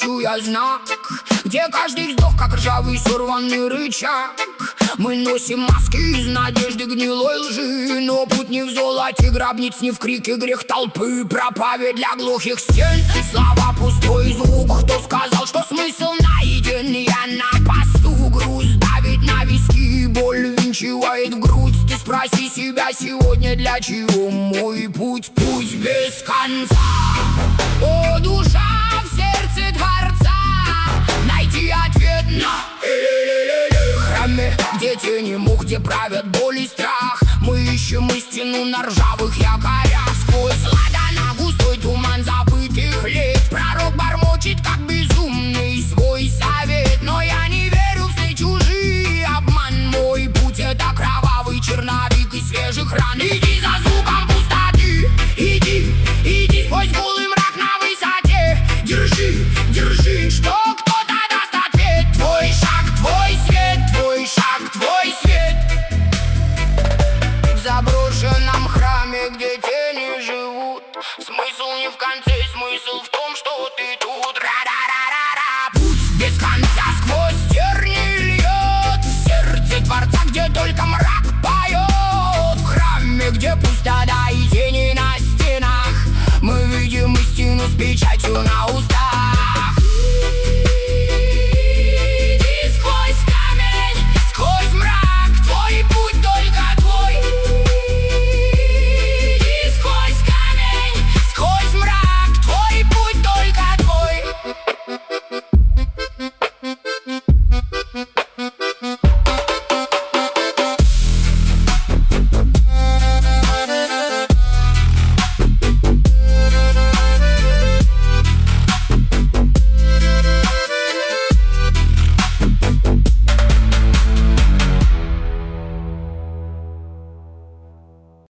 ищу я знак, где каждый вздох, как ржавый сорванный рычаг. Мы носим маски из надежды гнилой лжи, но путь не в золоте гробниц, не в крике грех толпы. Проповедь для глухих стен, слова пустой звук. Кто сказал, что смысл найден? Я на посту. Груз давит на виски, боль винчивает в грудь. Ты спроси себя сегодня, для чего мой путь? Путь без конца. О, душа в сердце Творца, найди ответ на храме, где тени мух, где правят боль и страх. Мы ищем истину на ржавых якорях. Сквозь ладана густой туман забытых лет пророк бормочет, как безумный, свой совет. Но я не верю в все чужие обман. Мой путь — это кровавый черновик из свежих ран. Иди за звуком пустоты, иди, иди сквозь гулы мрак на высоте. Держи, держи, что кто-то даст ответ. Твой шаг, твой свет, твой шаг, твой свет. В заброшенном храме, где тени живут, смысл не в конце, смысл в том, что ты тут. Ра-ра-ра-ра-ра. Путь без конца сквозь тернии льет, в сердце Творца, где только мрак поет. В храме, где пустота и тени на стенах, мы видим истину с печатью на устах.